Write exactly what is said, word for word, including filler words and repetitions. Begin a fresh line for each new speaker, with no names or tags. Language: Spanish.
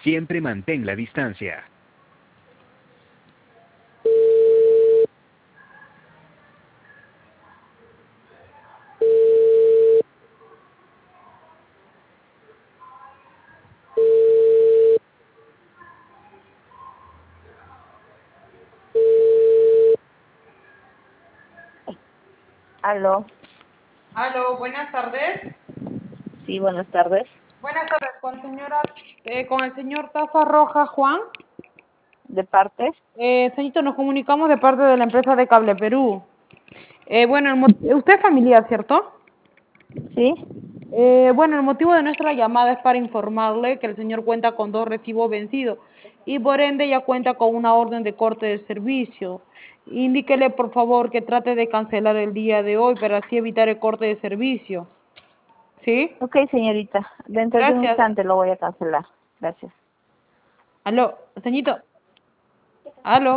Siempre mantén la distancia.
Aló,
Aló, buenas tardes.
sí, buenas tardes.
Buenas tardes, con señora, eh, con el señor Taza Roja Juan.
¿De parte?
Eh, señorito, nos comunicamos de parte de la empresa de Cable Perú. Eh, bueno, el mo- usted es familiar, ¿cierto?
Sí.
Eh, bueno, el motivo de nuestra llamada es para informarle que el señor cuenta con dos recibos vencidos y por ende ya cuenta con una orden de corte de servicio. Indíquele, por favor, que trate de cancelar el día de hoy para así evitar el corte de servicio. ¿Sí?
Ok, señorita. Dentro de un
Gracias.
instante lo voy a cancelar. Gracias.
Aló, señorito. Aló.